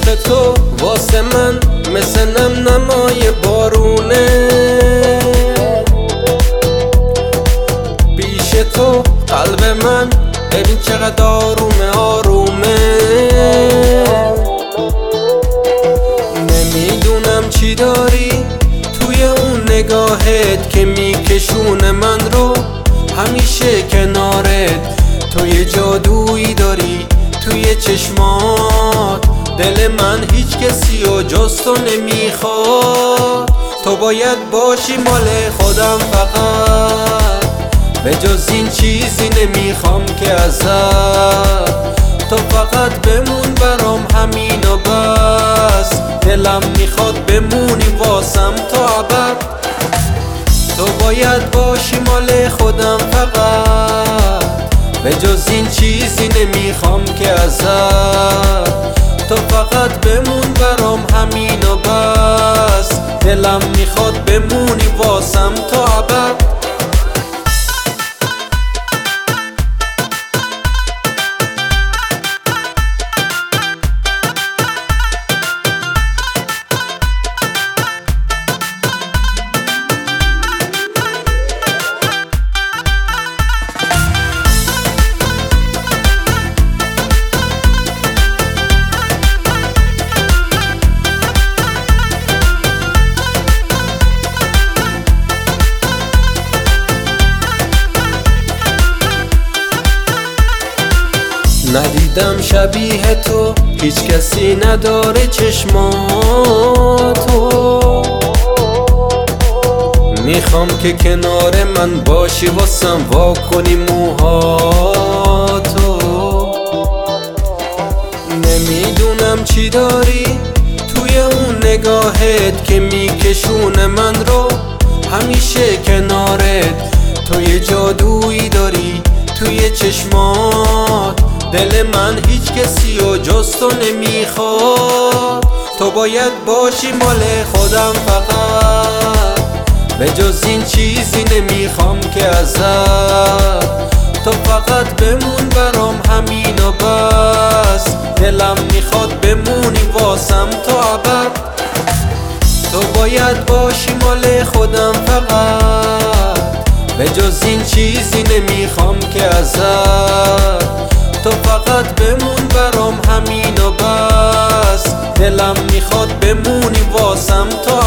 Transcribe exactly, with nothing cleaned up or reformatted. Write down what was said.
تو واسه من مثل نم نمای بارونه، پیش تو قلب من ببین چقدر آرومه آرومه. نمیدونم چی داری توی اون نگاهت که میکشونه من رو همیشه کنارت. تو یه جادویی داری توی چشمات، دل من هیچ کسی و جز تو نمیخواد. تو باید باشی مال خودم فقط، به جز این چیزی نمیخوام که ازت. تو فقط بمون برام همین و بس، دلم میخواد بمونی واسم تا ابد. تو باید باشی مال خودم فقط، به جز این چیزی نمیخوام که ازت. تو فقط بمون برام همین و بس، دلم میخواد بمونی واسم تا ابد. ندیدم شبیه تو هیچ کسی نداره چشماتو. میخوام که کنار من باشی واسم وا کنی موهاتو. نمیدونم چی داری توی اون نگاهت که میکشونه من رو همیشه کنارت. تو یه جادویی داری توی چشمات، دل من هیچ کسی و جز تو نمیخواد. تو باید باشی مال خودم فقط، به جز این چیزی نمیخوام که ازت. تو فقط بمون برام همین و بس، دلم میخواد بمونی واسم تا ابد. تو باید باشی مال خودم فقط، به جز این چیزی نمیخوام که ازت. تو فقط بمون برام همین و بس، دلم میخواد بمونی واسم تا